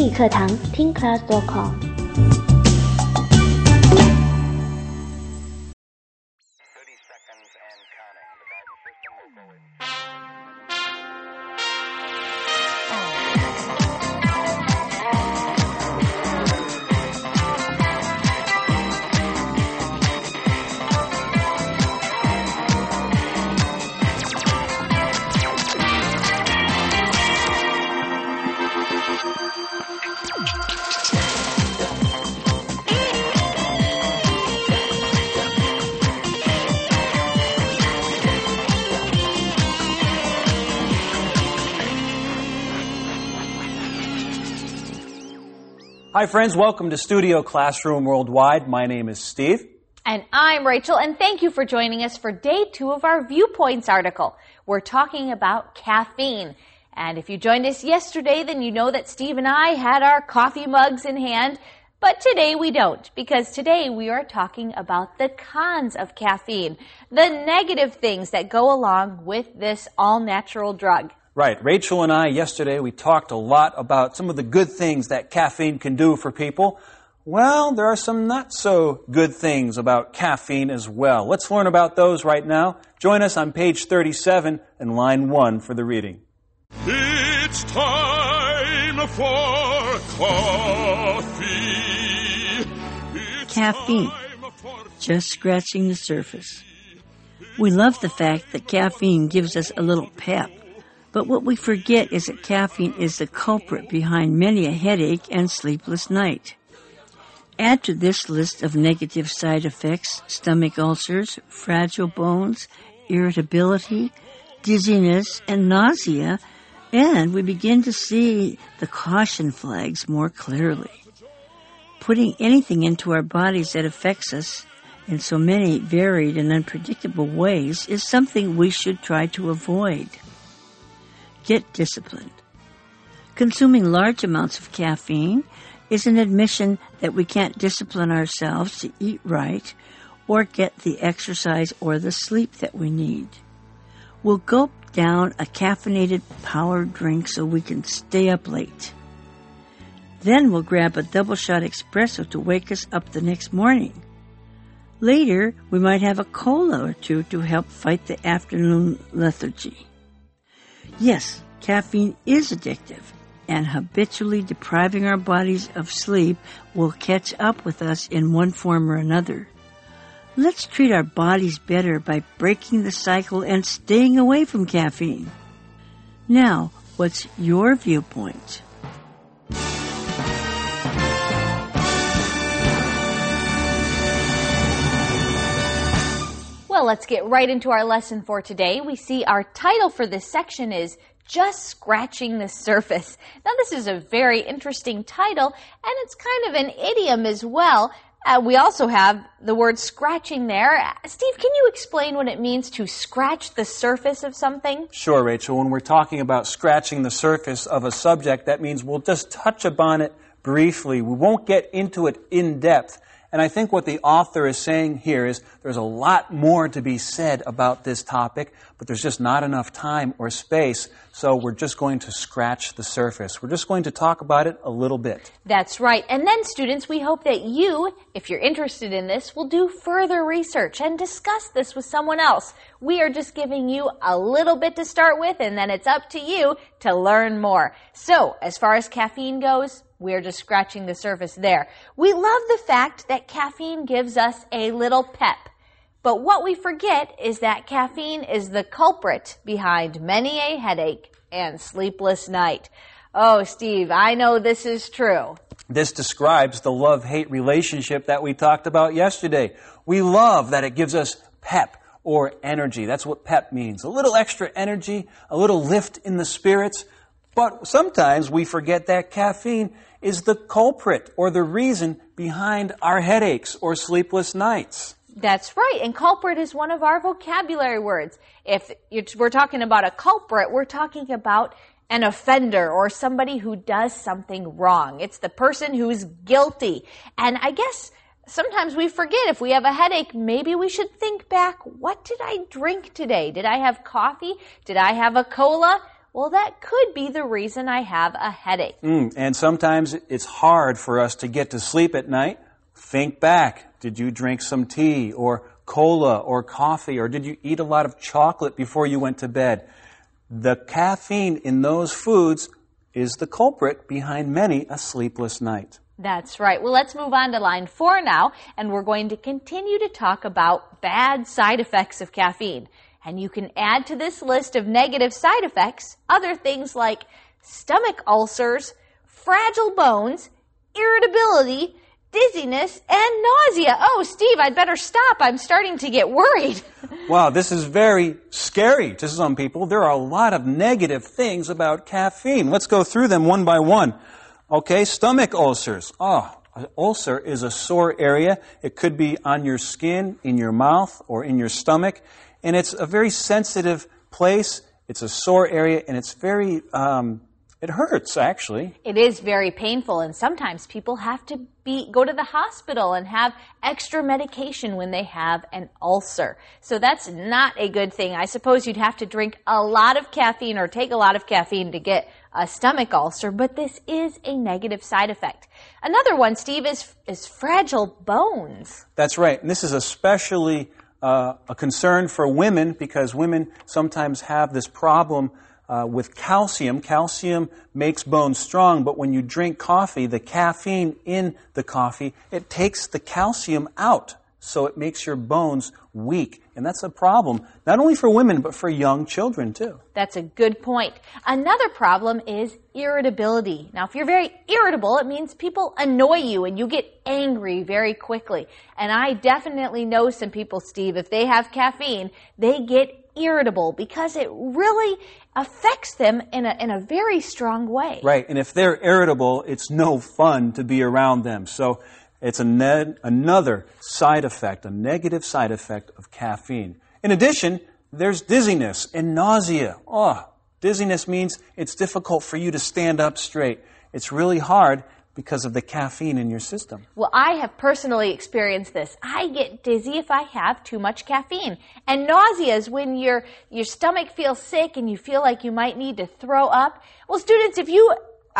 英语课堂听 class.com。 Hi friends, welcome to Studio Classroom Worldwide. My name is Steve. And I'm Rachel, and thank you for joining us for day 2 of our Viewpoints article. We're talking about caffeine. And if you joined us yesterday, then you know that Steve and I had our coffee mugs in hand. But today we don't, because today we are talking about the cons of caffeine, the negative things that go along with this all-natural drug. Right. Rachel and I, yesterday, we talked a lot about some of the good things that caffeine can do for people. Well, there are some not so good things about caffeine as well. Let's learn about those right now. Join us on page 37 and line 1 for the reading. It's time for coffee. Caffeine, just scratching the surface. We love the fact that caffeine gives us a little pep. But what we forget is that caffeine is the culprit behind many a headache and sleepless night. Add to this list of negative side effects stomach ulcers, fragile bones, irritability, dizziness, and nausea, and we begin to see the caution flags more clearly. Putting anything into our bodies that affects us in so many varied and unpredictable ways is something we should try to avoid. Get disciplined. Consuming large amounts of caffeine is an admission that we can't discipline ourselves to eat right or get the exercise or the sleep that we need. We'll gulp down a caffeinated power drink so we can stay up late. Then we'll grab a double-shot espresso to wake us up the next morning. Later, we might have a cola or two to help fight the afternoon lethargy. Yes, caffeine is addictive, and habitually depriving our bodies of sleep will catch up with us in one form or another. Let's treat our bodies better by breaking the cycle and staying away from caffeine. Now, what's your viewpoint? Well, let's get right into our lesson for today. We see our title for this section is Just Scratching the Surface. Now, this is a very interesting title, and it's kind of an idiom as well. We also have the word scratching there. Steve, can you explain what it means to scratch the surface of something? Sure, Rachel. When we're talking about scratching the surface of a subject, that means we'll just touch upon it briefly. We won't get into it in depth. And I think what the author is saying here is there's a lot more to be said about this topic, but there's just not enough time or space, so we're just going to scratch the surface. We're just going to talk about it a little bit. That's right. And then, students, we hope that you, if you're interested in this, will do further research and discuss this with someone else. We are just giving you a little bit to start with, and then it's up to you to learn more. So, as far as caffeine goes, we're just scratching the surface there. We love the fact that caffeine gives us a little pep. But what we forget is that caffeine is the culprit behind many a headache and sleepless night. Oh, Steve, I know this is true. This describes the love-hate relationship that we talked about yesterday. We love that it gives us pep or energy. That's what pep means. A little extra energy, a little lift in the spirits. But sometimes we forget that caffeine is the culprit or the reason behind our headaches or sleepless nights. That's right, and culprit is one of our vocabulary words. If we're talking about a culprit, we're talking about an offender or somebody who does something wrong. It's the person who's guilty. And I guess sometimes we forget if we have a headache, maybe we should think back, what did I drink today? Did I have coffee? Did I have a cola? well, that could be the reason I have a headache. And sometimes it's hard for us to get to sleep at night. Think back. Did you drink some tea or cola or coffee, or did you eat a lot of chocolate before you went to bed? The caffeine in those foods is the culprit behind many a sleepless night. That's right. Well, let's move on to line 4 now, and we're going to continue to talk about bad side effects of caffeine. And you can add to this list of negative side effects other things like stomach ulcers, fragile bones, irritability, dizziness, and nausea. Oh, Steve, I'd better stop. I'm starting to get worried. Wow, this is very scary to some people. There are a lot of negative things about caffeine. Let's go through them one by one. Okay, stomach ulcers. An ulcer is a sore area. It could be on your skin, in your mouth, or in your stomach. And it's a very sensitive place. It's a sore area, and it's very, it hurts, actually. It is very painful, and sometimes people have to go to the hospital and have extra medication when they have an ulcer. So that's not a good thing. I suppose you'd have to drink a lot of caffeine or take a lot of caffeine to get a stomach ulcer, but this is a negative side effect. Another one, Steve, is fragile bones. That's right, and this is especially a concern for women because women sometimes have this problem with calcium. Calcium makes bones strong, but when you drink coffee, the caffeine in the coffee, it takes the calcium out, so it makes your bones weak. And that's a problem, not only for women, but for young children, too. That's a good point. Another problem is irritability. Now, if you're very irritable, it means people annoy you and you get angry very quickly. And I definitely know some people, Steve, if they have caffeine, they get irritable because it really affects them in a very strong way. Right, and if they're irritable, it's no fun to be around them. So it's another side effect, a negative side effect of caffeine. In addition, there's dizziness and nausea. Dizziness means it's difficult for you to stand up straight. It's really hard because of the caffeine in your system. Well, I have personally experienced this. I get dizzy if I have too much caffeine. And nausea is when your stomach feels sick and you feel like you might need to throw up. Well, students, if you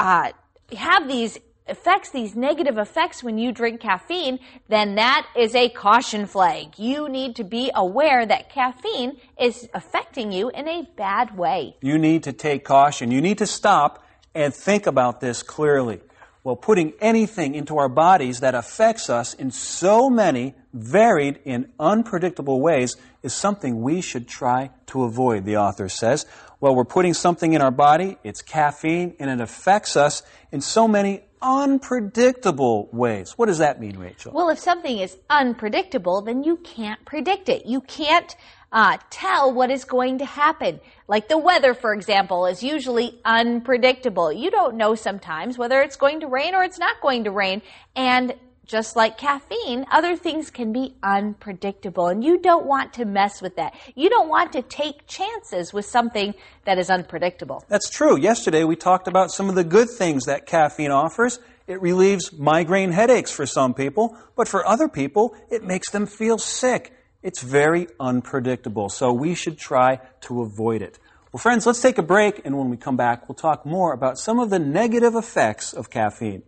have these effects, these negative effects when you drink caffeine, then that is a caution flag. You need to be aware that caffeine is affecting you in a bad way. You need to take caution. You need to stop and think about this clearly. Well, putting anything into our bodies that affects us in so many varied and unpredictable ways is something we should try to avoid, the author says. Well, we're putting something in our body, it's caffeine, and it affects us in so many unpredictable ways. What does that mean, Rachel? Well, if something is unpredictable, then you can't predict it. You can't tell what is going to happen. Like the weather, for example, is usually unpredictable. You don't know sometimes whether it's going to rain or it's not going to rain. And just like caffeine, other things can be unpredictable, and you don't want to mess with that. You don't want to take chances with something that is unpredictable. That's true. Yesterday we talked about some of the good things that caffeine offers. It relieves migraine headaches for some people, but for other people, it makes them feel sick. It's very unpredictable, so we should try to avoid it. Well, friends, let's take a break, and when we come back, we'll talk more about some of the negative effects of caffeine.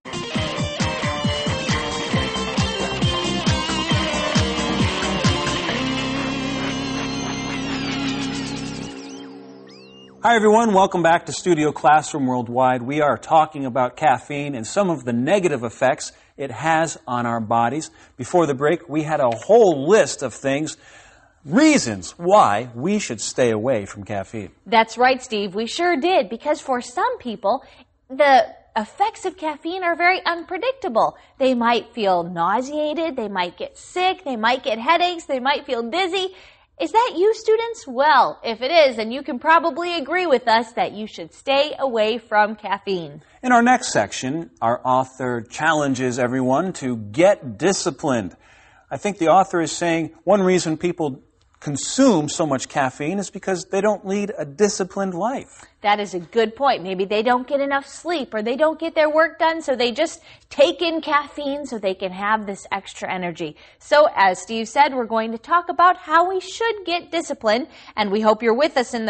Hi, everyone. Welcome back to Studio Classroom Worldwide. We are talking about caffeine and some of the negative effects it has on our bodies. Before the break, we had a whole list of things, reasons why we should stay away from caffeine. That's right, Steve. We sure did, because for some people, the effects of caffeine are very unpredictable. They might feel nauseated, they might get sick, they might get headaches, they might feel dizzy. Is that you, students? Well, if it is, then you can probably agree with us that you should stay away from caffeine. In our next section, our author challenges everyone to get disciplined. I think the author is saying one reason people consume so much caffeine is because they don't lead a disciplined life. That is a good point. Maybe they don't get enough sleep or they don't get their work done, so they just take in caffeine so they can have this extra energy. So, as Steve said, we're going to talk about how we should get disciplined, and we hope you're with us in the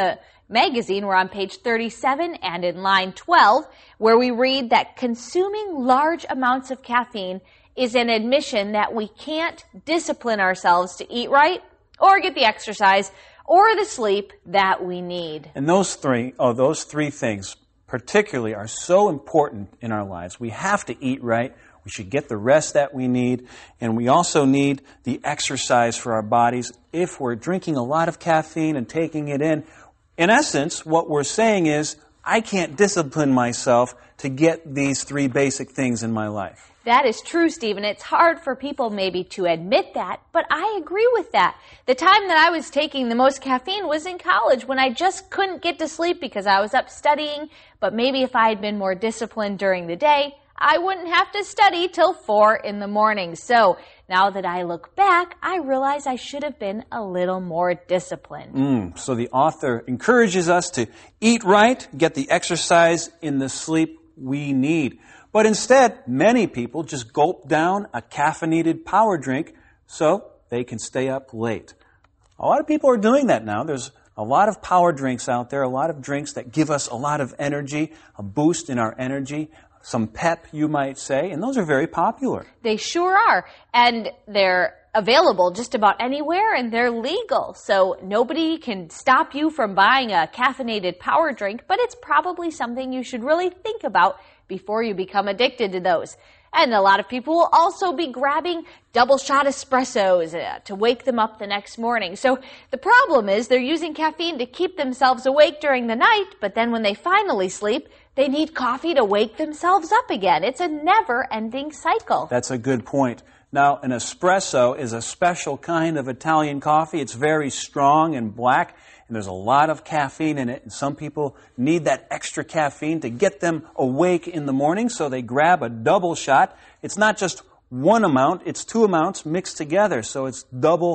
magazine. We're on page 37 and in line 12, where we read that consuming large amounts of caffeine is an admission that we can't discipline ourselves to eat right or get the exercise or the sleep that we need. And those three things particularly are so important in our lives. We have to eat right. We should get the rest that we need. And we also need the exercise for our bodies. If we're drinking a lot of caffeine and taking it in essence, what we're saying is, I can't discipline myself to get these three basic things in my life. That is true, Steve, and it's hard for people maybe to admit that, but I agree with that. The time that I was taking the most caffeine was in college when I just couldn't get to sleep because I was up studying, but maybe if I had been more disciplined during the day, I wouldn't have to study till 4 in the morning. So now that I look back, I realize I should have been a little more disciplined. So the author encourages us to eat right, get the exercise in the sleep we need. But instead, many people just gulp down a caffeinated power drink so they can stay up late. A lot of people are doing that now. There's a lot of power drinks out there, a lot of drinks that give us a lot of energy, a boost in our energy, some pep, you might say, and those are very popular. They sure are, and they're available just about anywhere, and they're legal, so nobody can stop you from buying a caffeinated power drink, but it's probably something you should really think about before you become addicted to those. And a lot of people will also be grabbing double shot espressos to wake them up the next morning. So the problem is they're using caffeine to keep themselves awake during the night, but then when they finally sleep, they need coffee to wake themselves up again. It's a never-ending cycle. That's a good point. Now, an espresso is a special kind of Italian coffee. It's very strong and black, and there's a lot of caffeine in it. And some people need that extra caffeine to get them awake in the morning, so they grab a double shot. It's not just one amount, it's 2 amounts mixed together, so it's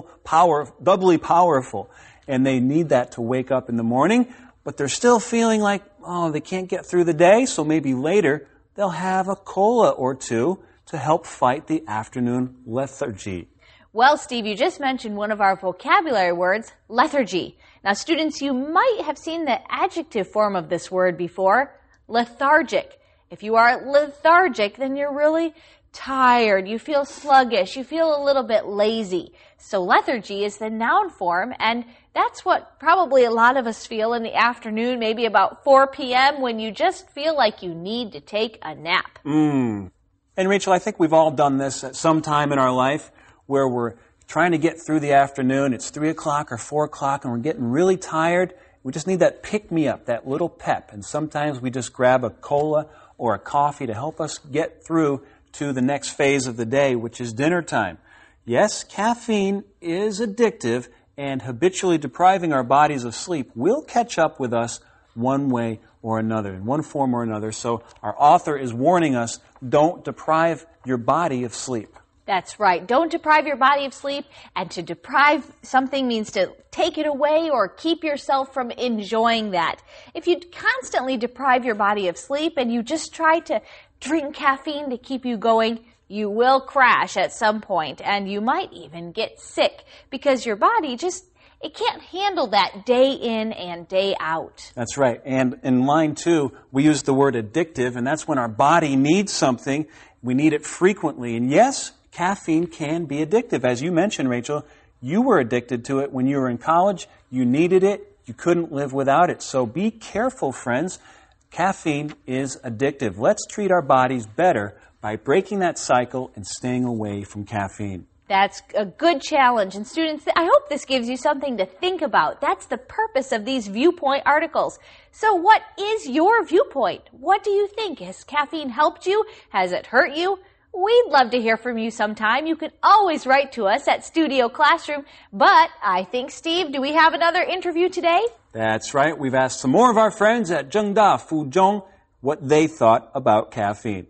doubly powerful. And they need that to wake up in the morning, but they're still feeling like, they can't get through the day, so maybe later they'll have a cola or two to help fight the afternoon lethargy. Well, Steve, you just mentioned one of our vocabulary words, lethargy. Now, students, you might have seen the adjective form of this word before, lethargic. If you are lethargic, then you're really tired, you feel sluggish, you feel a little bit lazy. So lethargy is the noun form, and that's what probably a lot of us feel in the afternoon, maybe about 4 p.m., when you just feel like you need to take a nap. And Rachel, I think we've all done this at some time in our life where we're trying to get through the afternoon. It's 3 o'clock or 4 o'clock and we're getting really tired. We just need that pick-me-up, that little pep. And sometimes we just grab a cola or a coffee to help us get through to the next phase of the day, which is dinner time. Yes, caffeine is addictive, and habitually depriving our bodies of sleep will catch up with us one way or another, in one form or another. So our author is warning us, don't deprive your body of sleep. That's right. Don't deprive your body of sleep, and to deprive something means to take it away or keep yourself from enjoying that. If you constantly deprive your body of sleep and you just try to drink caffeine to keep you going, you will crash at some point, and you might even get sick because your body it can't handle that day in and day out. That's right. And in line 2, we use the word addictive, and that's when our body needs something. We need it frequently. And yes, caffeine can be addictive. As you mentioned, Rachel, you were addicted to it when you were in college. You needed it. You couldn't live without it. So be careful, friends. Caffeine is addictive. Let's treat our bodies better by breaking that cycle and staying away from caffeine. That's a good challenge. And students, I hope this gives you something to think about. That's the purpose of these viewpoint articles. So what is your viewpoint? What do you think? Has caffeine helped you? Has it hurt you? We'd love to hear from you sometime. You can always write to us at Studio Classroom. But I think, Steve, do we have another interview today? That's right. We've asked some more of our friends at Zhengda Fuzhong what they thought about caffeine.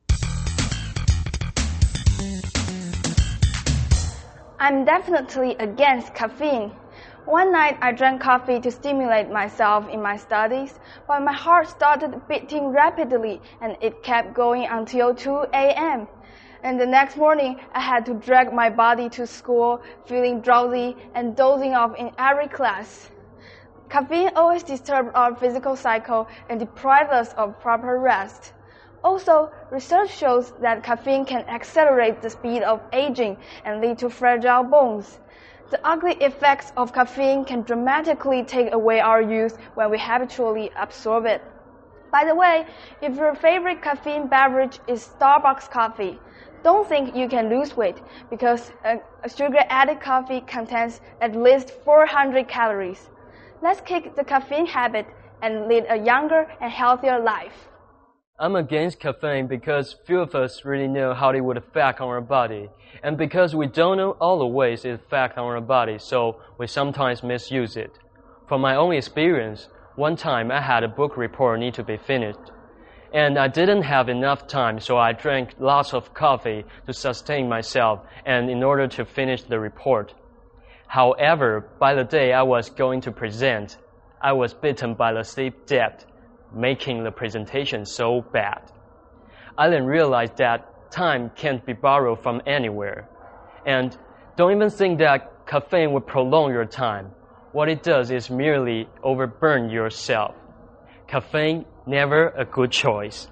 I'm definitely against caffeine. One night I drank coffee to stimulate myself in my studies, but my heart started beating rapidly and it kept going until 2 a.m. And the next morning I had to drag my body to school, feeling drowsy and dozing off in every class. Caffeine always disturbs our physical cycle and deprives us of proper rest. Also, research shows that caffeine can accelerate the speed of aging and lead to fragile bones. The ugly effects of caffeine can dramatically take away our youth when we habitually absorb it. By the way, if your favorite caffeine beverage is Starbucks coffee, don't think you can lose weight because a sugar-added coffee contains at least 400 calories. Let's kick the caffeine habit and lead a younger and healthier life. I'm against caffeine because few of us really know how it would affect our body, and because we don't know all the ways it affects our body, so we sometimes misuse it. From my own experience, one time I had a book report need to be finished, and I didn't have enough time, so I drank lots of coffee to sustain myself and in order to finish the report. However, by the day I was going to present, I was bitten by the sleep debt, making the presentation so bad. I then realized that time can't be borrowed from anywhere. And don't even think that caffeine will prolong your time. What it does is merely overburn yourself. Caffeine, never a good choice.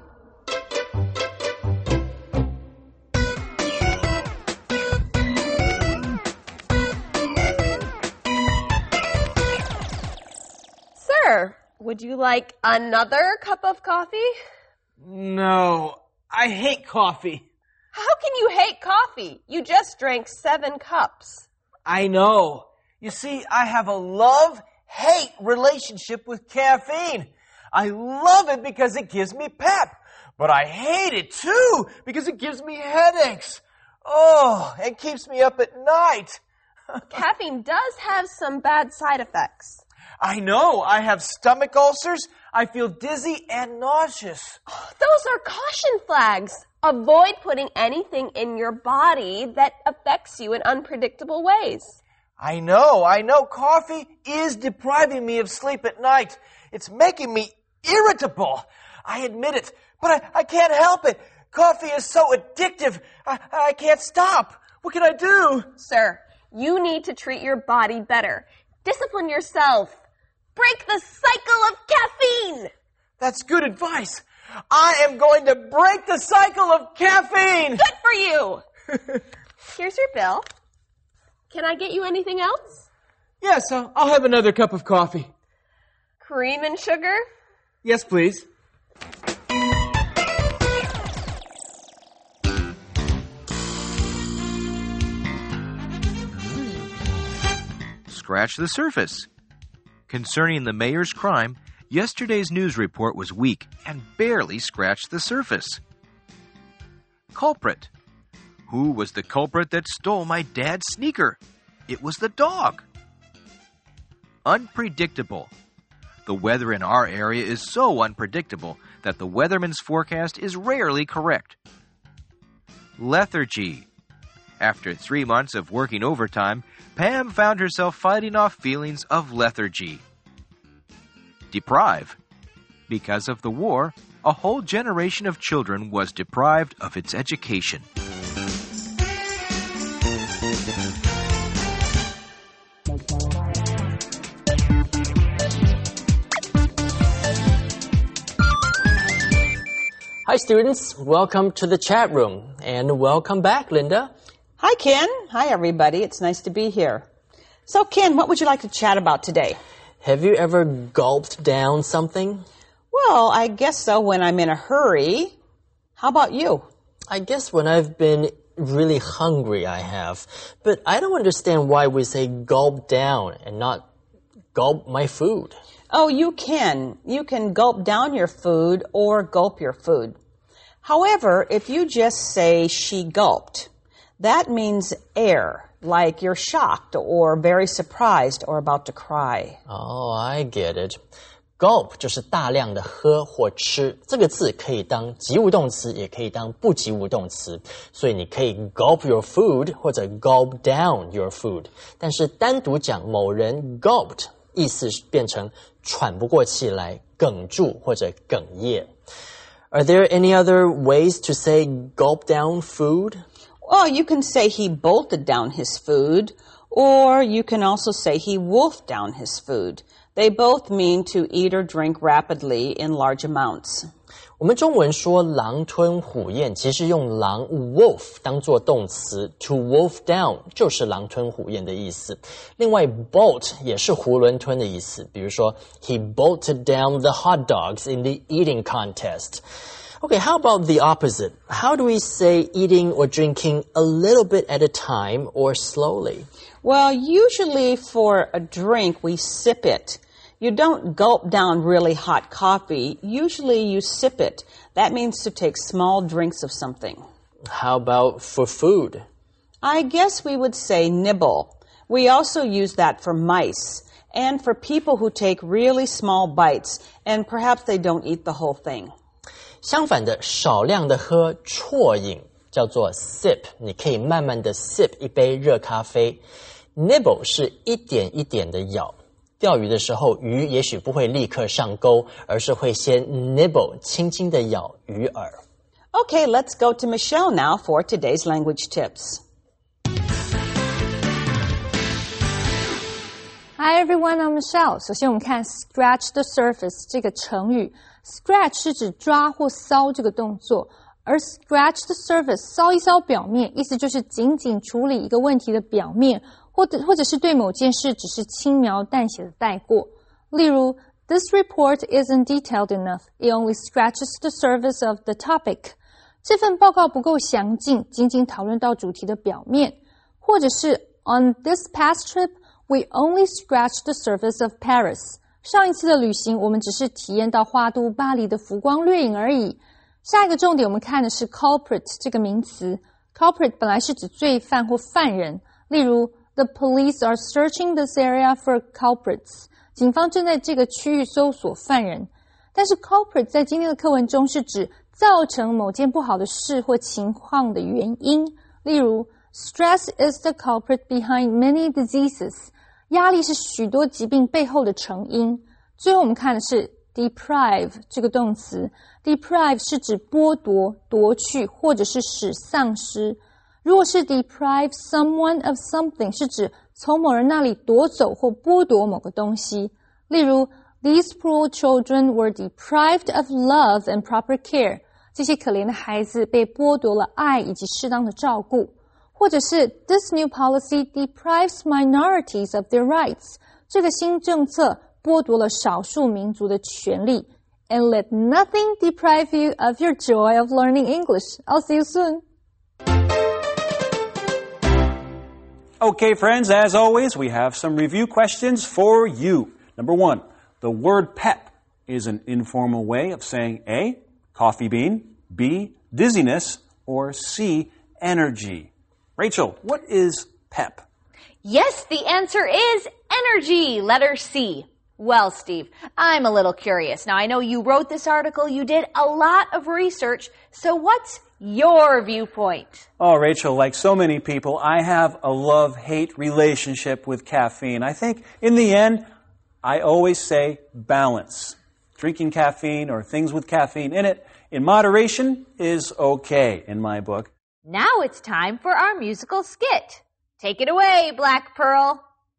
Sir, would you like another cup of coffee? No, I hate coffee. How can you hate coffee? You just drank 7 cups. I know. You see, I have a love-hate relationship with caffeine. I love it because it gives me pep, but I hate it too because it gives me headaches. Oh, it keeps me up at night. Caffeine does have some bad side effects. I know. I have stomach ulcers. I feel dizzy and nauseous. Those are caution flags. Avoid putting anything in your body that affects you in unpredictable ways. I know. Coffee is depriving me of sleep at night. It's making me irritable. I admit it, but I can't help it. Coffee is so addictive. I can't stop. What can I do? Sir, you need to treat your body better. Discipline yourself. Break the cycle of caffeine. That's good advice. I am going to break the cycle of caffeine. Good for you. Here's your bill. Can I get you anything else? Yes, I'll have another cup of coffee. Cream and sugar? Yes, please. Scratch the surface. Concerning the mayor's crime, yesterday's news report was weak and barely scratched the surface. Culprit. Who was the culprit that stole my dad's sneaker? It was the dog. Unpredictable. The weather in our area is so unpredictable that the weatherman's forecast is rarely correct. Lethargy. After 3 months of working overtime, Pam found herself fighting off feelings of lethargy. Deprive. Because of the war, a whole generation of children was deprived of its education. Hi students, welcome to the chat room, and welcome back, Linda. Hi Ken, hi everybody, it's nice to be here. So Ken, what would you like to chat about today? Have you ever gulped down something? Well, I guess so when I'm in a hurry. How about you? I guess when I've been really hungry I have, but I don't understand why we say gulp down and not gulp my food. Oh, you can. You can gulp down your food or gulp your food. However, if you just say she gulped, that means air, like you're shocked or very surprised or about to cry. Oh, I get it. Gulp 就是大量的喝或吃，这个字可以当及物动词，也可以当不及物动词，所以你可以 gulp your food 或者 gulp down your food。但是单独讲某人 gulped， 意思变成喘不过气来，哽住或者哽咽。Are there any other ways to say gulp down food? Well, you can say he bolted down his food, or you can also say he wolfed down his food. They both mean to eat or drink rapidly in large amounts. 我们中文说狼吞虎咽，其实用狼 wolf 当作动词 to wolf down 就是狼吞虎咽的意思。另外 bolt 也是囫囵吞的意思，比如说 he bolted down the hot dogs in the eating contest. Okay, how about the opposite? How do we say eating or drinking a little bit at a time or slowly? Well, usually for a drink, we sip it. You don't gulp down really hot coffee. Usually you sip it. That means to take small drinks of something. How about for food? I guess we would say nibble. We also use that for mice and for people who take really small bites and perhaps they don't eat the whole thing. 相反的，少量的喝啜饮叫做 sip， 你可以慢慢的 sip 一杯热咖啡。Nibble 是一点一点的咬。钓鱼的时候，鱼也许不会立刻上钩，而是会先 nibble 轻轻的咬鱼饵。 Okay, let's go to Michelle now for today's language tips. Hi everyone, I'm Michelle. 首先我们看 scratch the surface 这个成语。Scratch 是指抓或搔这个动作，而 scratch the surface 搔一搔表面，意思就是仅仅处理一个问题的表面，或者是对某件事只是轻描淡写的带过。例如 This report isn't detailed enough. It only scratches the surface of the topic. 这份报告不够详尽，仅仅讨论到主题的表面。或者是 On this past trip, we only scratched the surface of Paris. 上一次的旅行，我们只是体验到花都巴黎的浮光掠影而已。下一个重点我们看的是 culprit 这个名词。culprit 本来是指罪犯或犯人。例如 The police are searching this area for culprits. 警方正在这个区域搜索犯人。但是 culprit 在今天的课文中是指造成某件不好的事或情况的原因。例如 Stress is the culprit behind many diseases. 压力是许多疾病背后的成因。最后我们看的是 deprive 这个动词。deprive 是指剥夺、夺去或者是使丧失。如果是 deprive someone of something 是指从某人那里夺走或剥夺某个东西。例如 These poor children were deprived of love and proper care. 这些可怜的孩子被剥夺了爱以及适当的照顾。或者是 This new policy deprives minorities of their rights. 这个新政策剥夺了少数民族的权利。And let nothing deprive you of your joy of learning English. I'll see you soon. Okay, friends, as always, we have some review questions for you. Number 1, the word pep is an informal way of saying A, coffee bean, B, dizziness, or C, energy. Rachel, what is pep? Yes, the answer is energy, letter C. Well, Steve, I'm a little curious. Now, I know you wrote this article, you did a lot of research, so what's your viewpoint? Oh, Rachel, like so many people, I have a love-hate relationship with caffeine. I think, in the end, I always say balance. Drinking caffeine or things with caffeine in it, in moderation, is okay in my book. Now it's time for our musical skit. Take it away, Black Pearl.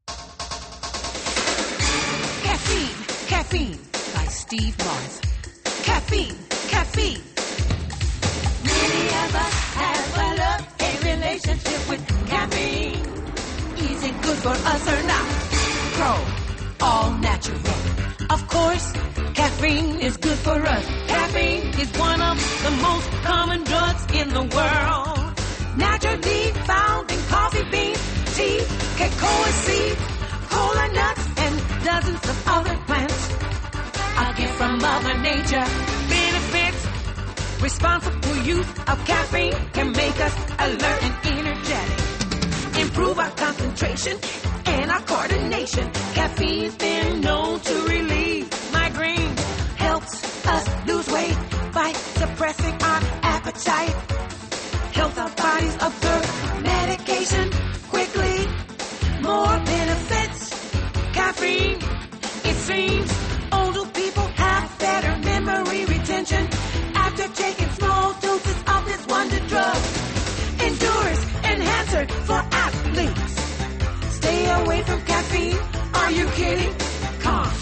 Caffeine, Caffeine by Steve Morse. Caffeine, Caffeine. Many of us have a love-hate relationship with caffeine. Is it good for us or not? Pro, all natural. Of course, caffeine is good for us. Caffeine is one of the most common drugs in the world. Naturally found in coffee beans, tea, cocoa seeds, cola nuts, and dozens of other plants. A gift from Mother Nature. Benefits. Responsible use of caffeine can make us alert and energetic. Improve our concentration and our coordination. Caffeine's been known to relieve migraine. Helps us lose weight by suppressing our appetite. Helps our bodies absorb medication quickly. More benefits. Caffeine, it seems, older people have better memory retention after taking small doses of this wonder drug. Endurance enhancer for athletes. Stay away from caffeine. Are you kidding? Come on.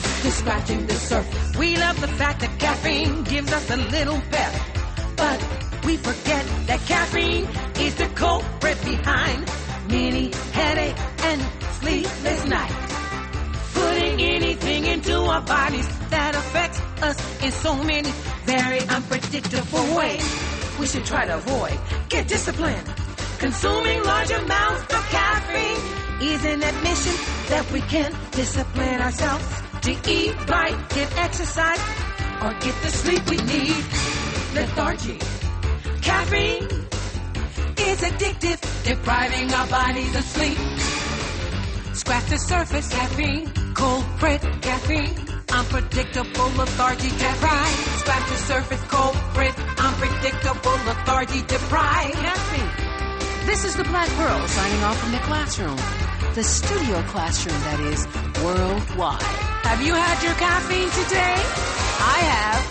scratching the surface. We love the fact that caffeine gives us a little pep, but we forget that caffeine is the culprit behind many headache and sleepless nights. Putting anything into our bodies that affects us in so many very unpredictable ways. We should try to avoid, get disciplined. Consuming large amounts of caffeine is an admission that we can discipline ourselves to eat right, get exercise, or get the sleep we need. Lethargy. Caffeine is addictive, depriving our bodies of sleep. Scratch the surface, caffeine. Culprit, caffeine. Unpredictable lethargy deprived. Scratch the surface, culprit. Unpredictable lethargy deprived. Caffeine. This is the Black Pearl signing off from the classroom. The studio classroom, that is, worldwide. Have you had your caffeine today? I have.